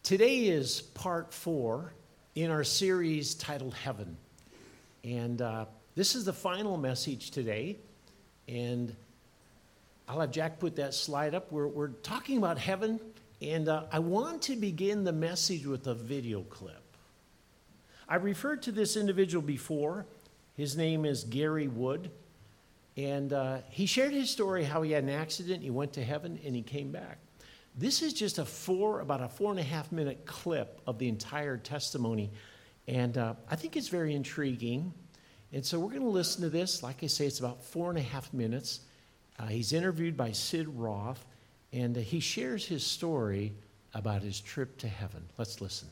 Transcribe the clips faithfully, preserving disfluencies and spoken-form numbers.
Today is part four in our series titled Heaven. And uh, this is the final message today. And I'll have Jack put that slide up. We're, we're talking about heaven. And uh, I want to begin the message with a video clip. I referred to this individual before. His name is Gary Wood. And uh, he shared his story, how he had an accident, he went to heaven, and he came back. This is just a four, about a four and a half minute clip of the entire testimony. And uh, I think it's very intriguing. And so we're going to listen to this. Like I say, it's about four and a half minutes. Uh, he's interviewed by Sid Roth, and uh, he shares his story about his trip to heaven. Let's listen.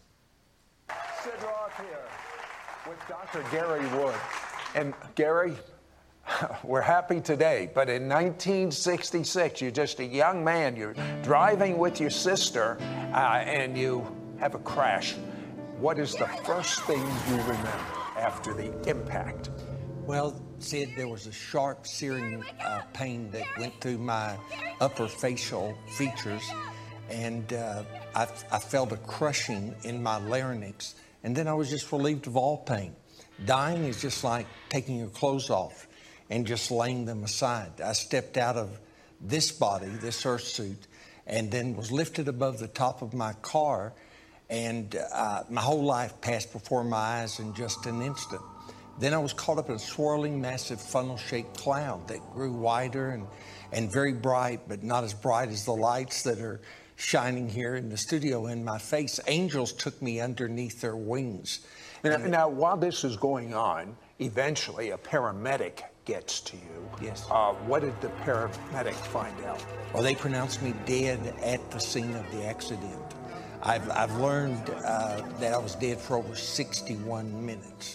Sid Roth here with Doctor Gary Wood. And Gary, we're happy today, but in nineteen sixty-six, you're just a young man. You're driving with your sister, uh, and you have a crash. What is the first thing you remember after the impact? Well, Sid, there was a sharp, searing uh, pain that went through my upper facial features, and uh, I, I felt a crushing in my larynx, and then I was just relieved of all pain. Dying is just like taking your clothes off and just laying them aside. I stepped out of this body, this earth suit, and then was lifted above the top of my car, and uh, my whole life passed before my eyes in just an instant. Then I was caught up in a swirling, massive, funnel-shaped cloud that grew wider and, and very bright, but not as bright as the lights that are shining here in the studio in my face. Angels took me underneath their wings. Now, now while this is going on, eventually a paramedic gets to you. Yes. Uh, what did the paramedic find out? Well, they pronounced me dead at the scene of the accident. I've, I've learned uh, that I was dead for over sixty-one minutes.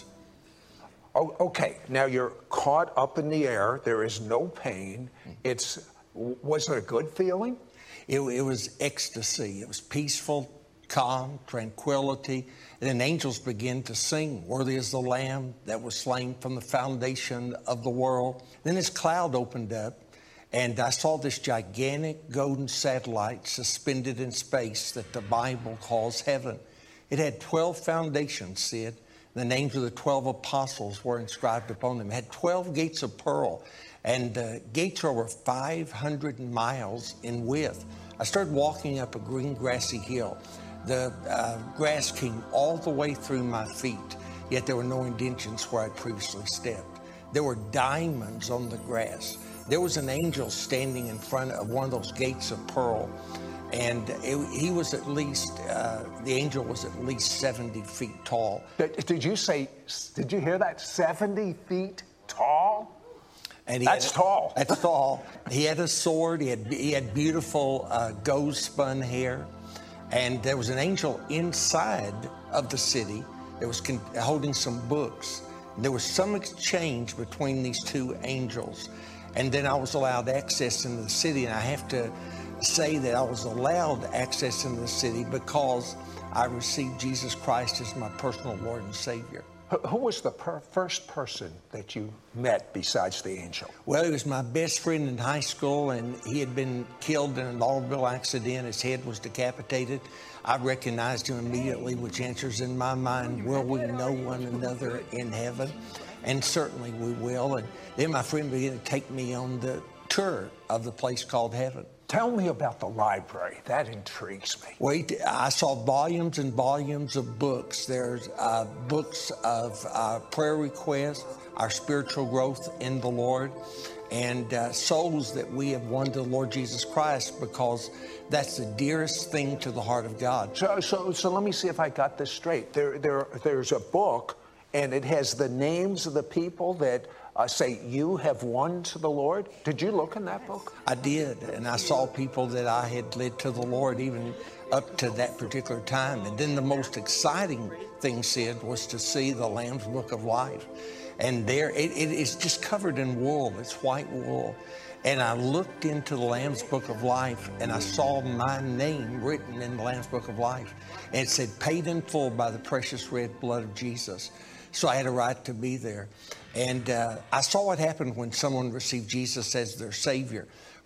Oh, okay. Now you're caught up in the air. There is no pain. It's was it a good feeling? It, it was ecstasy. It was peaceful, calm, tranquility. And then angels began to sing, "Worthy is the Lamb that was slain from the foundation of the world." Then this cloud opened up, and I saw this gigantic golden satellite suspended in space that the Bible calls heaven. It had twelve foundations, Sid. The names of the twelve apostles were inscribed upon them. It had twelve gates of pearl, and the gates are over five hundred miles in width. I started walking up a green grassy hill. The uh, grass came all the way through my feet, yet there were no indentions where I'd previously stepped. There were diamonds on the grass. There was an angel standing in front of one of those gates of pearl, and it, he was at least, uh, the angel was at least seventy feet tall. Did you say, did you hear that? seventy feet tall? And he That's had, tall. That's tall. He had a sword. He had, he had beautiful uh, gold-spun hair. And there was an angel inside of the city that was con- holding some books. And there was some exchange between these two angels. And then I was allowed access into the city. And I have to say that I was allowed access into the city because I received Jesus Christ as my personal Lord and Savior. Who was the per- first person that you met besides the angel? Well, he was my best friend in high school, and he had been killed in an automobile accident. His head was decapitated. I recognized him immediately, which answers in my mind, will we know one another in heaven? And certainly we will. And then my friend began to take me on the tour of the place called heaven. Tell me about the library. That intrigues me. Wait, I saw volumes and volumes of books. There's uh, books of uh, prayer requests, our spiritual growth in the Lord, and uh, souls that we have won to the Lord Jesus Christ, because that's the dearest thing to the heart of God. So, so, so let me see if I got this straight. There, there, there's a book, and it has the names of the people that Uh, say you have won to the Lord. Did you look in that book? I did, and I saw people that I had led to the Lord even up to that particular time. And then the most exciting thing, Sid, was to see the Lamb's Book of Life. And there, it, it is just covered in wool. It's white wool. And I looked into the Lamb's Book of Life, and I saw my name written in the Lamb's Book of Life. And it said, paid in full by the precious red blood of Jesus. So I had a right to be there. And uh, I saw what happened when someone received Jesus as their Savior.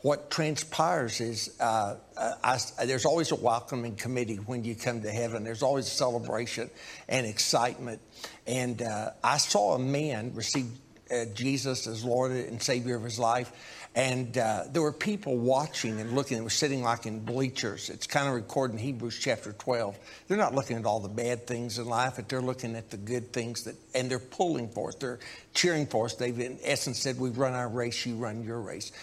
what transpires is uh, I, I, there's always a welcoming committee when you come to heaven. There's always celebration and excitement. And uh, I saw a man receive uh, Jesus as Lord and Savior of his life. And uh, there were people watching and looking. They were sitting like in bleachers. It's kind of recorded in Hebrews chapter twelve. They're not looking at all the bad things in life, but they're looking at the good things, that, and they're pulling for us. They're cheering for us. They've, in essence, said, we've run our race, you run your race.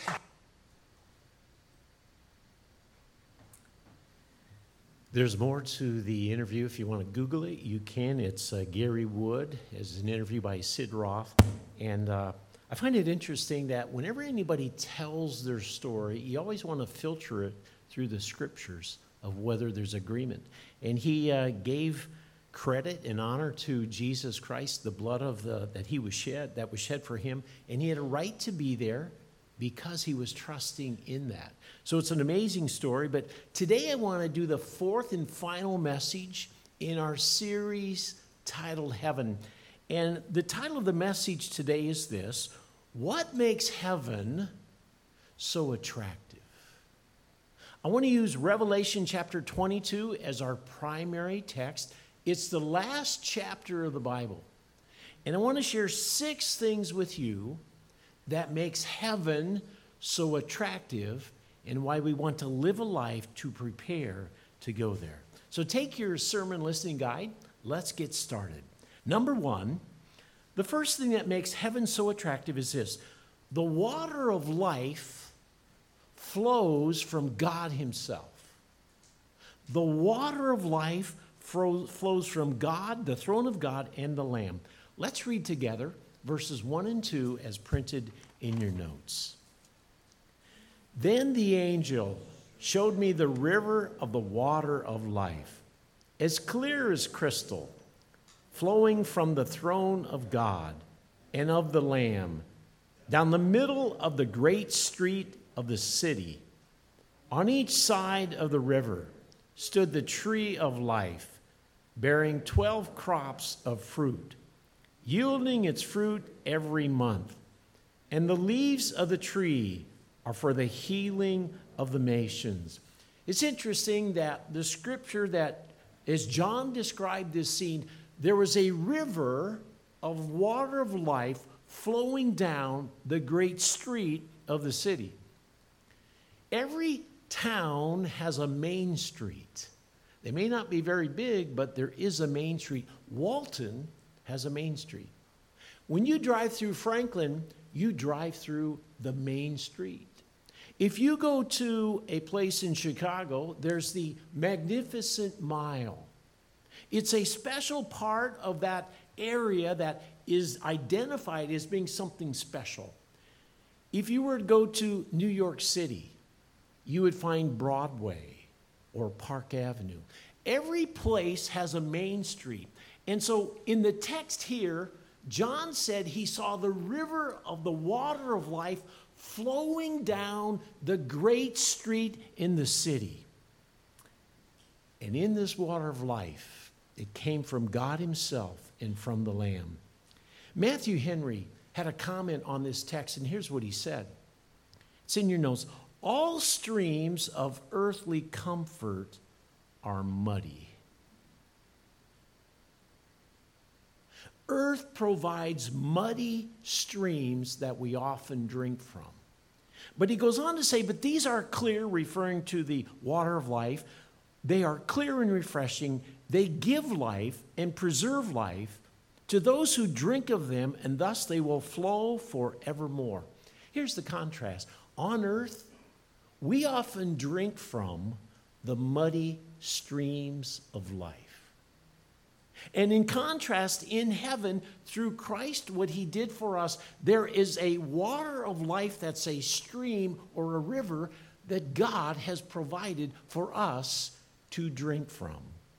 There's more to the interview. If you want to Google it, you can. It's uh, Gary Wood. It's an interview by Sid Roth. And uh, I find it interesting that whenever anybody tells their story, you always want to filter it through the scriptures of whether there's agreement. And he uh, gave credit and honor to Jesus Christ, the blood of the that he was shed, that was shed for him. And he had a right to be there because he was trusting in that. So it's an amazing story. But today I want to do the fourth and final message in our series titled Heaven. And the title of the message today is this: what makes heaven so attractive? I want to use Revelation chapter twenty-two as our primary text. It's the last chapter of the Bible. And I want to share six things with you that makes heaven so attractive and why we want to live a life to prepare to go there. So take your sermon listening guide. Let's get started. Number one, the first thing that makes heaven so attractive is this: the water of life flows from God himself. The water of life flows from God, the throne of God, and the Lamb. Let's read together verses one and two as printed in your notes. Then the angel showed me the river of the water of life, as clear as crystal, flowing from the throne of God and of the Lamb, down the middle of the great street of the city. On each side of the river stood the tree of life, bearing twelve crops of fruit, yielding its fruit every month. And the leaves of the tree are for the healing of the nations. It's interesting that the scripture that, as John described this scene, there was a river of water of life flowing down the great street of the city. Every town has a main street. They may not be very big, but there is a main street. Walton has a main street. When you drive through Franklin, you drive through the main street. If you go to a place in Chicago, there's the Magnificent Mile. It's a special part of that area that is identified as being something special. If you were to go to New York City, you would find Broadway or Park Avenue. Every place has a main street. And so in the text here, John said he saw the river of the water of life flowing down the great street in the city. And in this water of life, it came from God himself and from the Lamb. Matthew Henry had a comment on this text, and here's what he said. It's in your notes. All streams of earthly comfort are muddy. Earth provides muddy streams that we often drink from. But he goes on to say, but these are clear, referring to the water of life. They are clear and refreshing. They give life and preserve life to those who drink of them, and thus they will flow forevermore. Here's the contrast. On earth, we often drink from the muddy streams of life. And in contrast, in heaven, through Christ, what he did for us, there is a water of life that's a stream or a river that God has provided for us to drink from.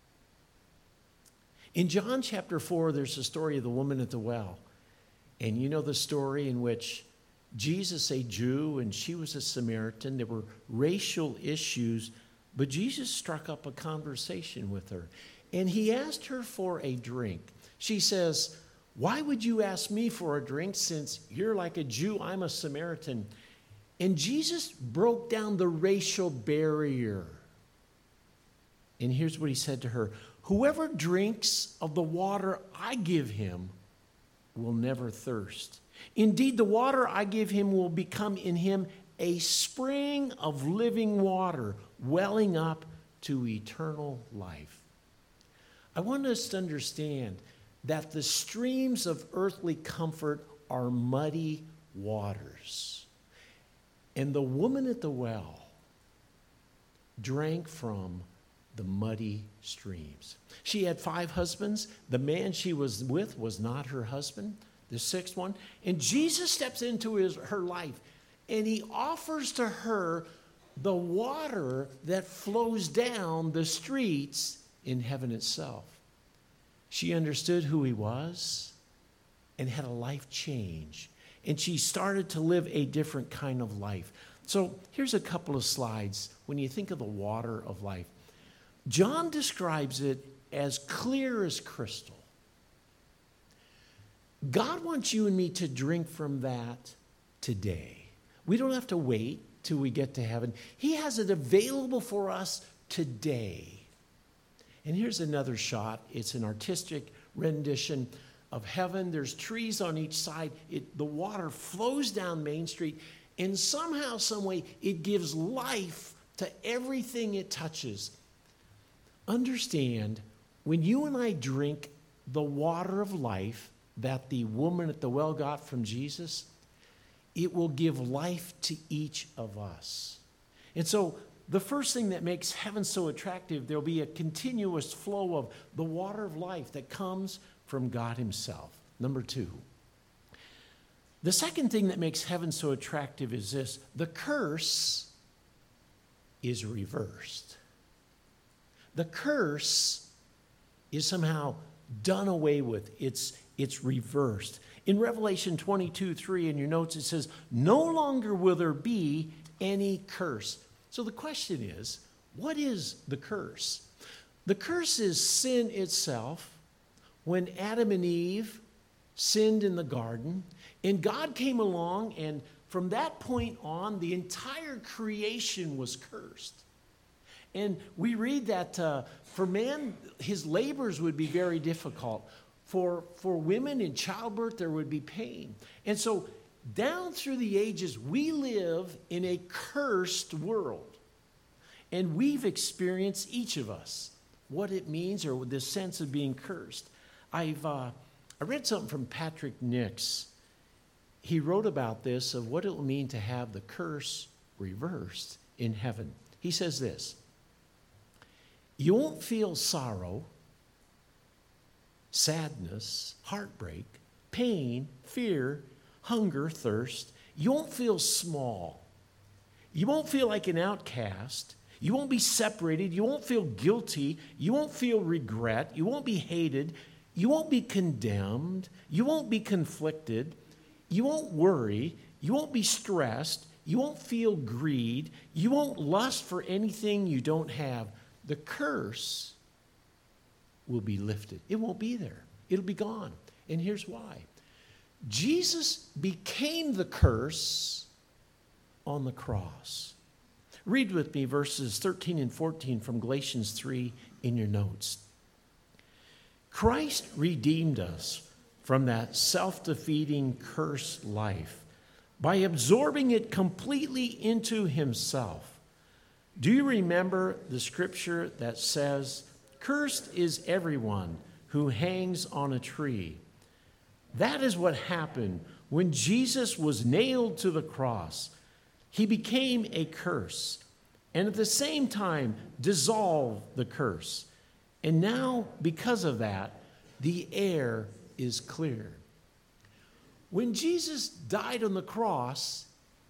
In John chapter four, there's the story of the woman at the well. And you know the story in which Jesus, a Jew, and she was a Samaritan. There were racial issues, but Jesus struck up a conversation with her. And he asked her for a drink. She says, why would you ask me for a drink since you're like a Jew, I'm a Samaritan? And Jesus broke down the racial barrier. And here's what he said to her. Whoever drinks of the water I give him will never thirst. Indeed, the water I give him will become in him a spring of living water, welling up to eternal life. I want us to understand that the streams of earthly comfort are muddy waters. And the woman at the well drank from the muddy streams. She had five husbands. The man she was with was not her husband, the sixth one. And Jesus steps into his, her life, and he offers to her the water that flows down the streets in heaven itself. She understood who he was and had a life change. And she started to live a different kind of life. So here's a couple of slides when you think of the water of life. John describes it as clear as crystal. God wants you and me to drink from that today. We don't have to wait till we get to heaven. He has it available for us today. And here's another shot. It's an artistic rendition of heaven. There's trees on each side. It, the water flows down Main Street, and somehow, some way, it gives life to everything it touches. Understand, when you and I drink the water of life that the woman at the well got from Jesus, it will give life to each of us. And so the first thing that makes heaven so attractive, there'll be a continuous flow of the water of life that comes from God himself. Number two. The second thing that makes heaven so attractive is this: the curse is reversed. The curse is somehow done away with. It's, it's reversed. In Revelation twenty-two three, in your notes, it says, no longer will there be any curse. So the question is, what is the curse? The curse is sin itself. When Adam and Eve sinned in the garden, and God came along, and from that point on, the entire creation was cursed. And we read that uh, for man, his labors would be very difficult. For, for women in childbirth, there would be pain. And so down through the ages, we live in a cursed world. And we've experienced, each of us, what it means, or this sense of being cursed. I've uh, I read something from Patrick Nix. He wrote about this, of what it will mean to have the curse reversed in heaven. He says this: you won't feel sorrow, sadness, heartbreak, pain, fear, hunger, thirst. You won't feel small. You won't feel like an outcast. You won't be separated. You won't feel guilty. You won't feel regret. You won't be hated. You won't be condemned. You won't be conflicted. You won't worry. You won't be stressed. You won't feel greed. You won't lust for anything you don't have. The curse will be lifted. It won't be there. It'll be gone. And here's why. Jesus became the curse on the cross. Read with me verses thirteen and fourteen from Galatians three in your notes. Christ redeemed us from that self-defeating cursed life by absorbing it completely into himself. Do you remember the scripture that says, cursed is everyone who hangs on a tree? That is what happened when Jesus was nailed to the cross. He became a curse, and at the same time dissolved the curse. And now, because of that, the air is clear. When Jesus died on the cross,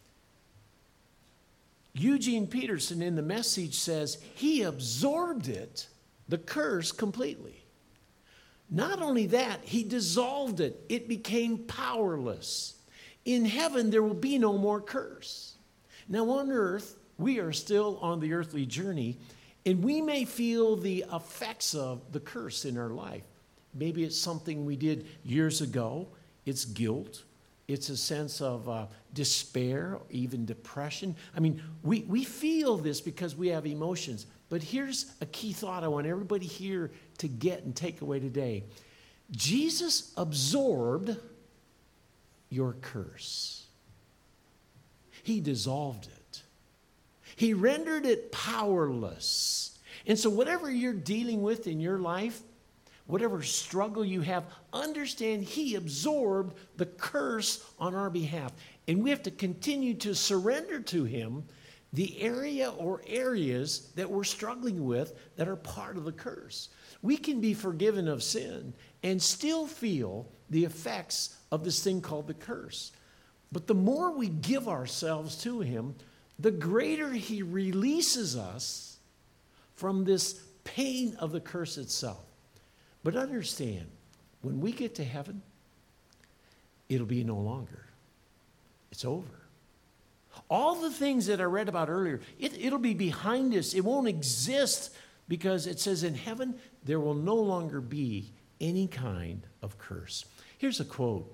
Eugene Peterson in The Message says he absorbed it, the curse, completely. Not only that, he dissolved it. It became powerless. In heaven, there will be no more curse. Now on earth, we are still on the earthly journey, and we may feel the effects of the curse in our life. Maybe it's something we did years ago. It's guilt. It's a sense of uh, despair, or even depression. I mean, we, we feel this because we have emotions. But here's a key thought I want everybody here to get and take away today. Jesus absorbed your curse. He dissolved it. He rendered it powerless. And so whatever you're dealing with in your life, whatever struggle you have, understand He absorbed the curse on our behalf. And we have to continue to surrender to Him the area or areas that we're struggling with that are part of the curse. We can be forgiven of sin and still feel the effects of this thing called the curse. But the more we give ourselves to Him, the greater He releases us from this pain of the curse itself. But understand, when we get to heaven, it'll be no longer. It's over. All the things that I read about earlier, it, it'll be behind us. It won't exist because it says in heaven, there will no longer be any kind of curse. Here's a quote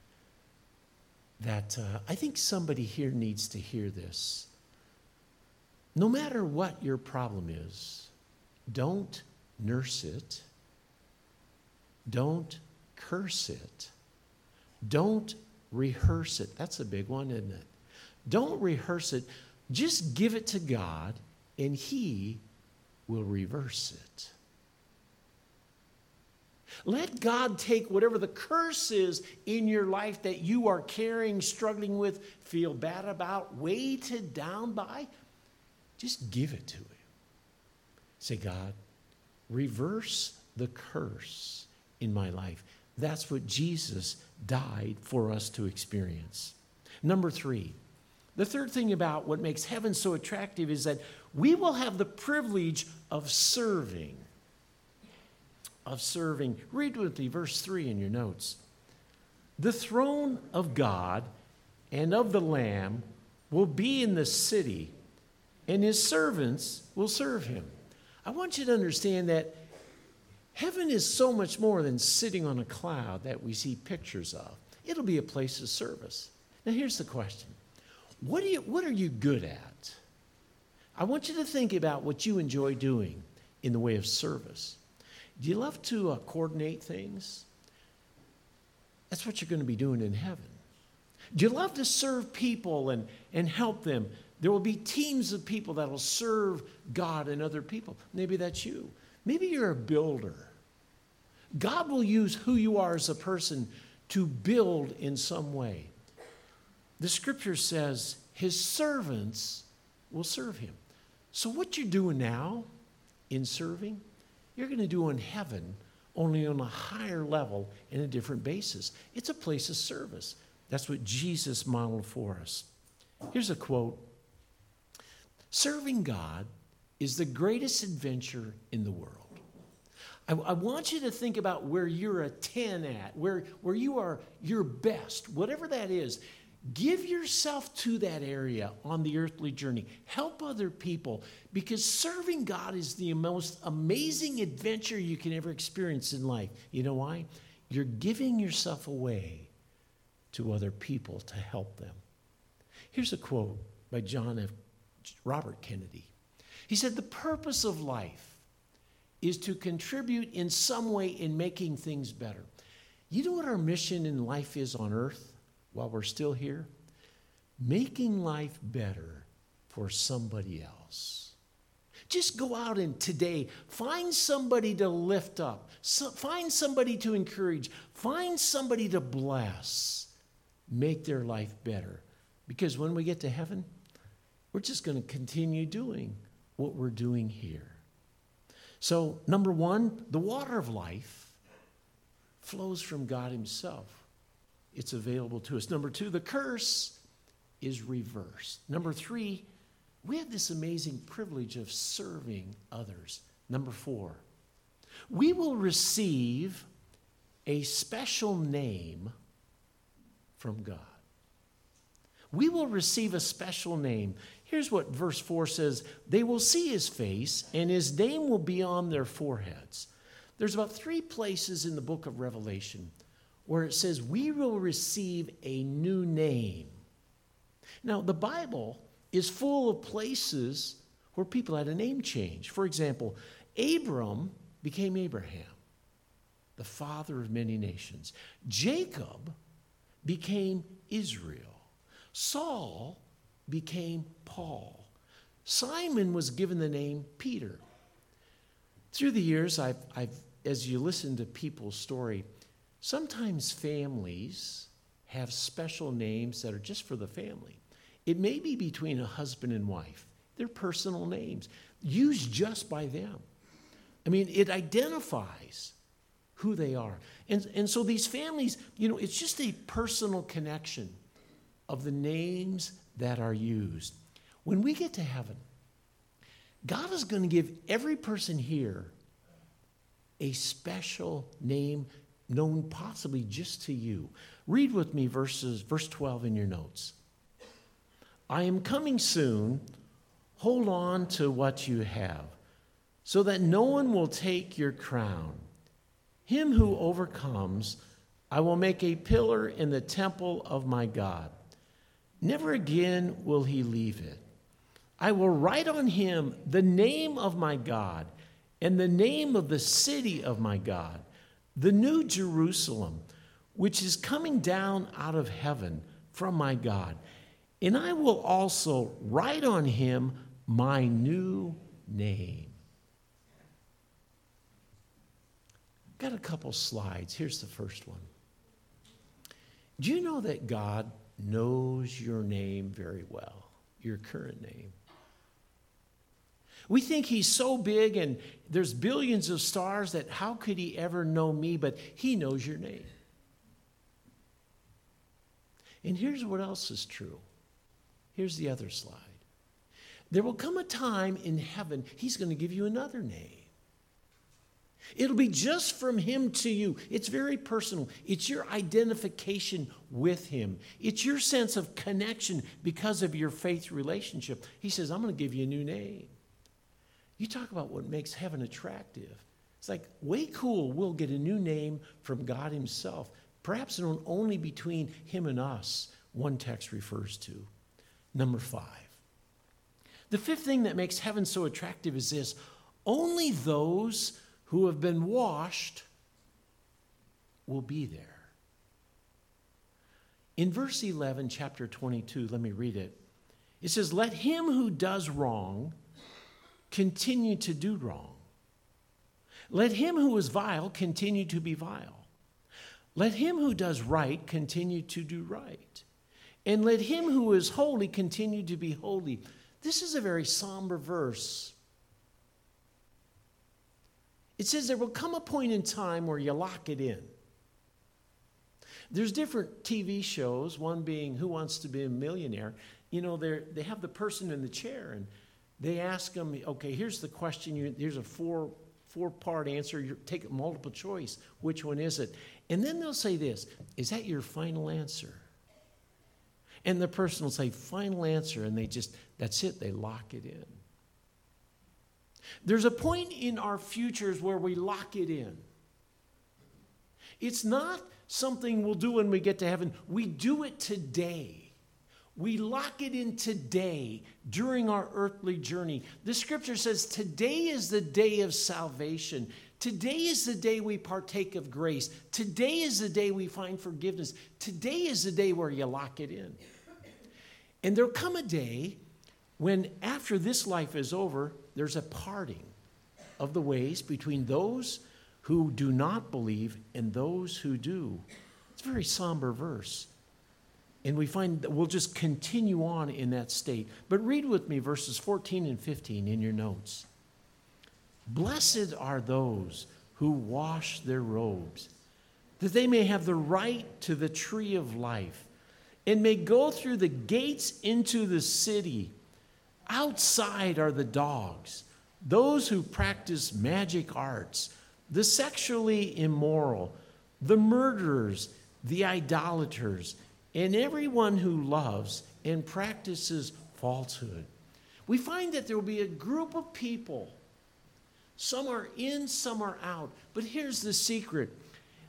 that uh, I think somebody here needs to hear this. No matter what your problem is, don't nurse it. Don't curse it. Don't rehearse it. That's a big one, isn't it? Don't rehearse it. Just give it to God, and He will reverse it. Let God take whatever the curse is in your life that you are carrying, struggling with, feel bad about, weighted down by. Just give it to Him. Say, God, reverse the curse in my life. That's what Jesus died for us to experience. Number three, the third thing about what makes heaven so attractive is that we will have the privilege of serving. Of serving. Read with me verse three in your notes. The throne of God and of the Lamb will be in the city, and His servants will serve Him. I want you to understand that heaven is so much more than sitting on a cloud that we see pictures of. It'll be a place of service. Now here's the question. What do you, what are you good at? I want you to think about what you enjoy doing in the way of service. Do you love to uh, coordinate things? That's what you're going to be doing in heaven. Do you love to serve people and, and help them? There will be teams of people that will serve God and other people. Maybe that's you. Maybe you're a builder. God will use who you are as a person to build in some way. The scripture says His servants will serve Him. So what you're doing now in serving, you're going to do in heaven, only on a higher level and a different basis. It's a place of service. That's what Jesus modeled for us. Here's a quote. Serving God is the greatest adventure in the world. I, I want you to think about where you're a ten at, where, where you are your best, whatever that is. Give yourself to that area on the earthly journey. Help other people, because serving God is the most amazing adventure you can ever experience in life. You know why? You're giving yourself away to other people to help them. Here's a quote by John F. Robert Kennedy. He said, "The purpose of life is to contribute in some way in making things better." You know what our mission in life is on earth? While we're still here, making life better for somebody else. Just go out and today find somebody to lift up, so, find somebody to encourage, find somebody to bless, make their life better. Because when we get to heaven, we're just going to continue doing what we're doing here. So, number one, the water of life flows from God Himself. It's available to us. Number two, the curse is reversed. Number three, we have this amazing privilege of serving others. Number four, we will receive a special name from God. We will receive a special name. Here's what verse four says. They will see His face, and His name will be on their foreheads. There's about three places in the book of Revelation where it says, we will receive a new name. Now, the Bible is full of places where people had a name change. For example, Abram became Abraham, the father of many nations. Jacob became Israel. Saul became Paul. Simon was given the name Peter. Through the years, I've, I've, as you listen to people's story, sometimes families have special names that are just for the family. It may be between a husband and wife. They're personal names, used just by them. I mean, it identifies who they are. And, and so these families, you know, it's just a personal connection of the names that are used. When we get to heaven, God is going to give every person here a special name known possibly just to you. Read with me verses, verse twelve in your notes. I am coming soon. Hold on to what you have, so that no one will take your crown. Him who overcomes, I will make a pillar in the temple of my God. Never again will he leave it. I will write on him the name of my God and the name of the city of my God, the new Jerusalem, which is coming down out of heaven from my God. And I will also write on him my new name. Got a couple slides. Here's the first one. Do you know that God knows your name very well, your current name? We think he's so big and there's billions of stars that how could he ever know me, but he knows your name. And here's what else is true. Here's the other slide. There will come a time in heaven, he's going to give you another name. It'll be just from him to you. It's very personal. It's your identification with him. It's your sense of connection because of your faith relationship. He says, I'm going to give you a new name. You talk about what makes heaven attractive. It's like, way cool, we'll get a new name from God himself. Perhaps known only between him and us, one text refers to. Number five. The fifth thing that makes heaven so attractive is this: only those who have been washed will be there. In verse eleven, chapter twenty-two, let me read it. It says, let him who does wrong continue to do wrong. Let him who is vile continue to be vile. Let him who does right continue to do right. And let him who is holy continue to be holy. This is a very somber verse. It says there will come a point in time where you lock it in. There's different T V shows, one being Who Wants to Be a Millionaire. You know, they they have the person in the chair, and they ask them, okay, here's the question. You, here's a four, four-part answer. You take multiple choice. Which one is it? And then they'll say this, is that your final answer? And the person will say, final answer, and they just, that's it, they lock it in. There's a point in our futures where we lock it in. It's not something we'll do when we get to heaven. We do it today. We lock it in today during our earthly journey. The scripture says today is the day of salvation. Today is the day we partake of grace. Today is the day we find forgiveness. Today is the day where you lock it in. And there'll come a day when after this life is over, there's a parting of the ways between those who do not believe and those who do. It's a very somber verse. And we find that we'll just continue on in that state. But read with me verses fourteen and fifteen in your notes. Blessed are those who wash their robes, that they may have the right to the tree of life, and may go through the gates into the city. Outside are the dogs, those who practice magic arts, the sexually immoral, the murderers, the idolaters, and everyone who loves and practices falsehood. We find that there will be a group of people. Some are in, some are out. But here's the secret.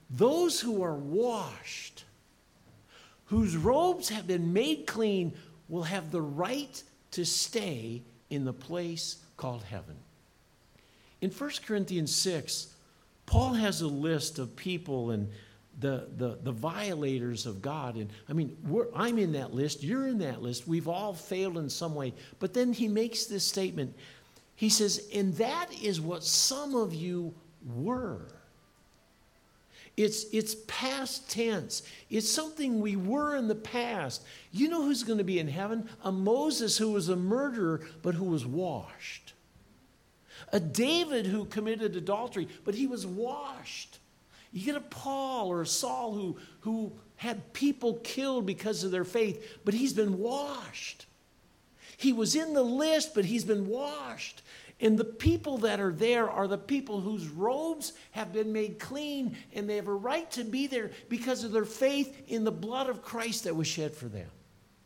those who are washed, whose robes have been made clean, will have the right to stay in the place called heaven. In First Corinthians six, Paul has a list of people and the, the, the violators of God. And I mean, we're, I'm in that list. You're in that list. We've all failed in some way. But then he makes this statement. He says, and that is what some of you were. It's, it's past tense. It's something we were in the past. You know who's going to be in heaven? A Moses who was a murderer, but who was washed. A David who committed adultery, but he was washed. You get a Paul or a Saul who, who had people killed because of their faith, but he's been washed. He was in the list, but he's been washed. And the people that are there are the people whose robes have been made clean, and they have a right to be there because of their faith in the blood of Christ that was shed for them.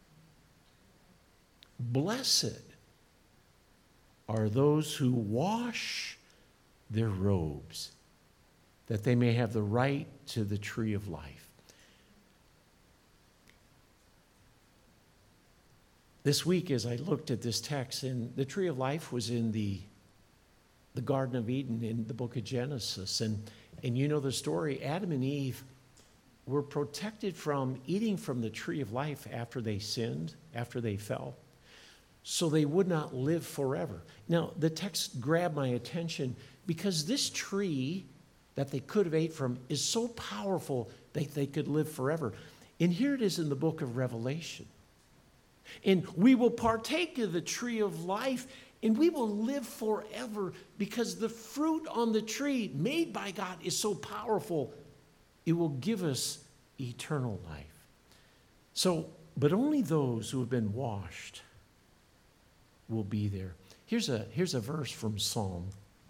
Blessed are those who wash their robes, that they may have the right to the tree of life. This week, as I looked at this text, and the tree of life was in the, the Garden of Eden in the book of Genesis. And, and you know the story. Adam and Eve were protected from eating from the tree of life after they sinned, after they fell, so they would not live forever. Now, the text grabbed my attention because this tree that they could have ate from is so powerful that they could live forever. And here it is in the book of Revelation. And we will partake of the tree of life, and we will live forever because the fruit on the tree made by God is so powerful, it will give us eternal life. So, but only those who have been washed will be there. Here's a, here's a verse from Psalm.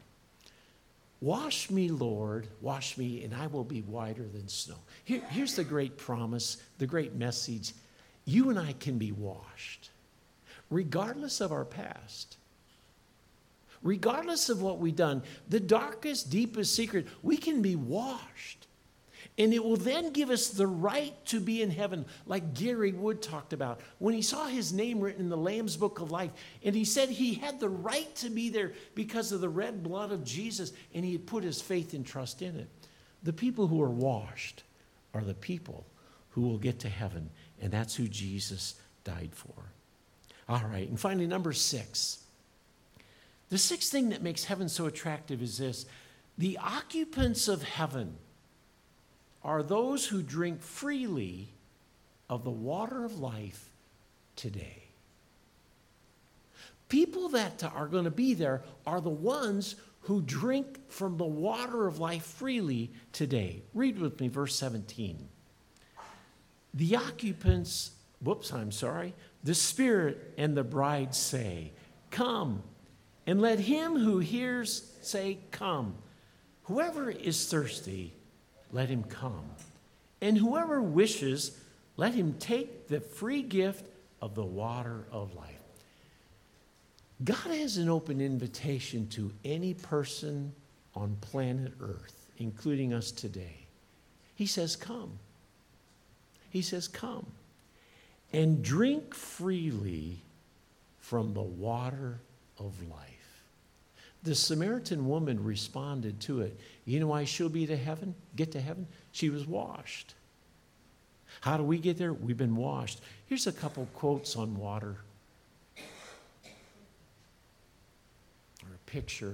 Wash me, Lord, wash me, and I will be whiter than snow. Here, here's the great promise, the great message. You and I can be washed, regardless of our past, regardless of what we've done. The darkest, deepest secret, we can be washed. And it will then give us the right to be in heaven, like Gary Wood talked about when he saw his name written in the Lamb's Book of Life. And he said he had the right to be there because of the red blood of Jesus, and he had put his faith and trust in it. The people who are washed are the people who will get to heaven, and that's who Jesus died for. All right, and finally, number six. The sixth thing that makes heaven so attractive is this. The occupants of heaven are those who drink freely of the water of life today. People that are going to be there are the ones who drink from the water of life freely today. Read with me verse seventeen. The occupants, whoops, I'm sorry, the Spirit and the bride say, come, and let him who hears say, come. Whoever is thirsty, let him come. And whoever wishes, let him take the free gift of the water of life. God has an open invitation to any person on planet Earth, including us today. He says, come. He says, come and drink freely from the water of life. The Samaritan woman responded to it. You know why she'll be to heaven? Get to heaven? She was washed. How do we get there? We've been washed. Here's a couple quotes on water. Or a picture.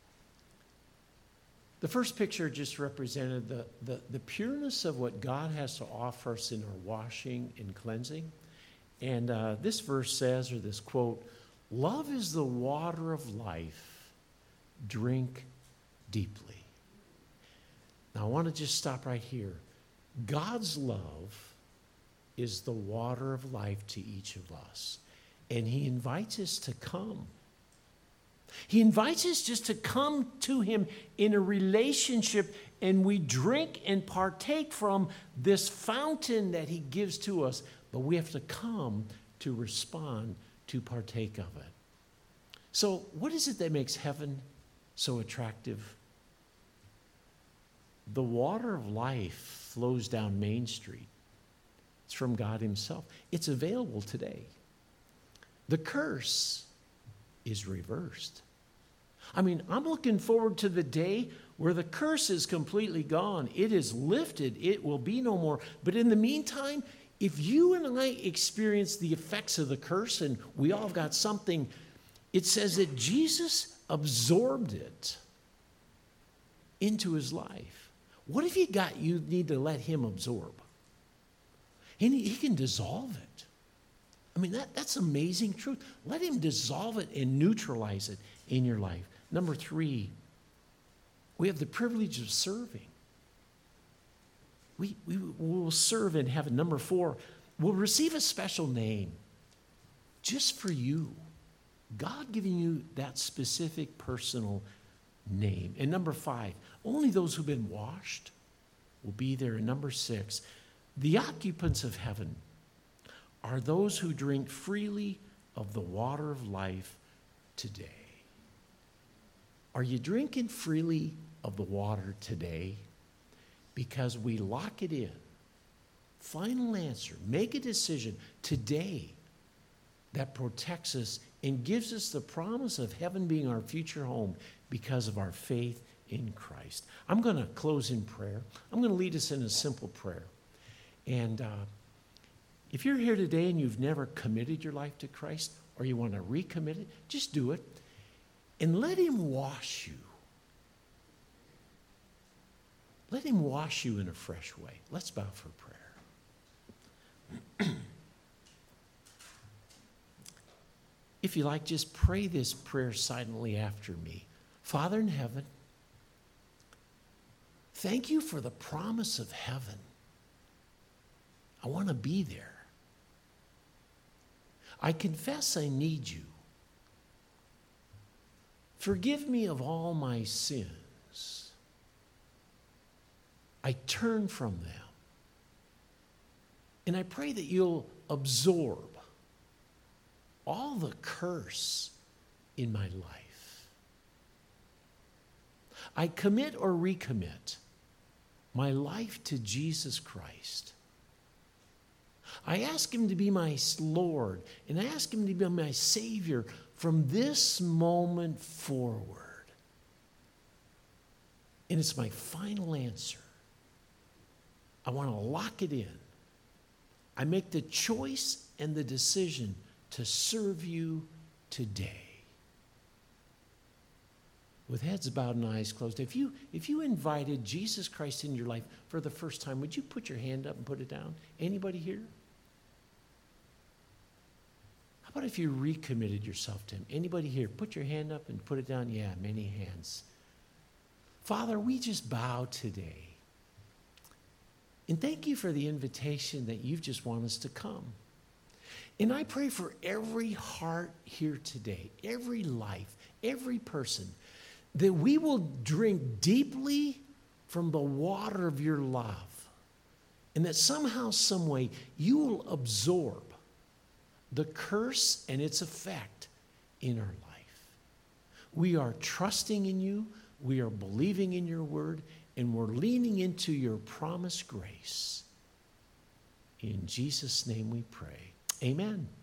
The first picture just represented the, the, the pureness of what God has to offer us in our washing and cleansing. And uh, this verse says, or this quote, love is the water of life. Drink deeply. Now, I want to just stop right here. God's love is the water of life to each of us. And he invites us to come. He invites us just to come to him in a relationship, and we drink and partake from this fountain that he gives to us. But we have to come to respond, to partake of it. So what is it that makes heaven so attractive? The water of life flows down Main Street. It's from God himself. It's available today. The curse is reversed. I mean, I'm looking forward to the day where the curse is completely gone. It is lifted. It will be no more. But in the meantime, if you and I experience the effects of the curse, and we all got something, it says that Jesus absorbed it into his life. What have you got you need to let him absorb? He, he can dissolve it. I mean, that, that's amazing truth. Let him dissolve it and neutralize it in your life. Number three, we have the privilege of serving. We, we will serve in heaven. Number four, we'll receive a special name just for you. God giving you that specific personal name. And number five, only those who've been washed will be there. And number six, the occupants of heaven are those who drink freely of the water of life today. Are you drinking freely of the water today? Because we lock it in. Final answer. Make a decision today that protects us and gives us the promise of heaven being our future home because of our faith in Christ. I'm going to close in prayer. I'm going to lead us in a simple prayer. And uh, if you're here today and you've never committed your life to Christ, or you want to recommit it, just do it. And let him wash you. Let him wash you in a fresh way. Let's bow for prayer. If you like, just pray this prayer silently after me. Father in heaven, thank you for the promise of heaven. I want to be there. I confess I need you. Forgive me of all my sins. I turn from them. And I pray that you'll absorb all the curse in my life. I commit or recommit my life to Jesus Christ. I ask him to be my Lord, and I ask him to be my Savior from this moment forward. And it's my final answer. I want to lock it in. I make the choice and the decision to serve you today. With heads bowed and eyes closed, if you, if you invited Jesus Christ in your life for the first time, would you put your hand up and put it down? Anybody here? How about if you recommitted yourself to him? Anybody here? Put your hand up and put it down. Yeah, many hands. Father, we just bow today. And thank you for the invitation that you've just want us to come. And I pray for every heart here today, every life, every person, that we will drink deeply from the water of your love. And that somehow, some way, you will absorb the curse and its effect in our life. We are trusting in you, we are believing in your word, and we're leaning into your promised grace. In Jesus' name we pray. Amen.